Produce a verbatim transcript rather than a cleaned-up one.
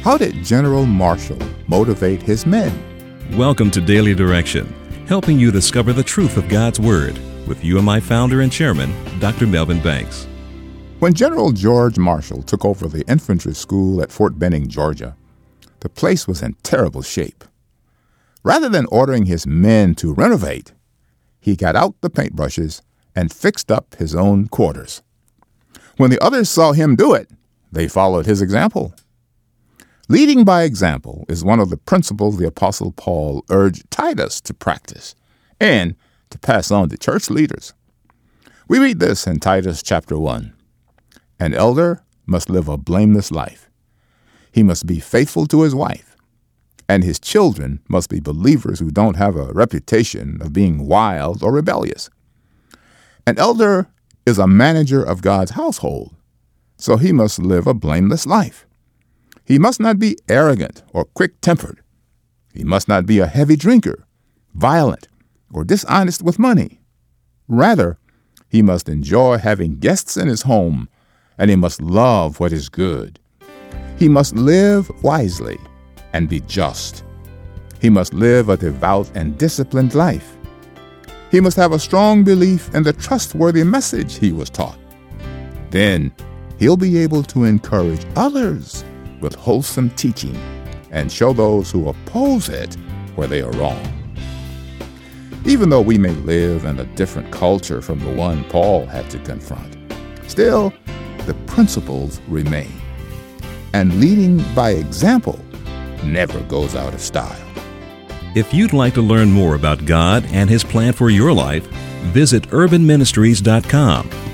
How did General Marshall motivate his men? Welcome to Daily Direction, helping you discover the truth of God's Word with U M I founder and chairman, Doctor Melvin Banks. When General George Marshall took over the infantry school at Fort Benning, Georgia, the place was in terrible shape. Rather than ordering his men to renovate, he got out the paintbrushes and fixed up his own quarters. When the others saw him do it, they followed his example. Leading by example is one of the principles the Apostle Paul urged Titus to practice and to pass on to church leaders. We read this in Titus chapter one. An elder must live a blameless life. He must be faithful to his wife, and his children must be believers who don't have a reputation of being wild or rebellious. An elder is a manager of God's household, so he must live a blameless life. He must not be arrogant or quick-tempered. He must not be a heavy drinker, violent, or dishonest with money. Rather, he must enjoy having guests in his home, and he must love what is good. He must live wisely and be just. He must live a devout and disciplined life. He must have a strong belief in the trustworthy message he was taught. Then he'll be able to encourage others with wholesome teaching and show those who oppose it where they are wrong. Even though we may live in a different culture from the one Paul had to confront, still, the principles remain. And leading by example never goes out of style. If you'd like to learn more about God and His plan for your life, visit urban ministries dot com.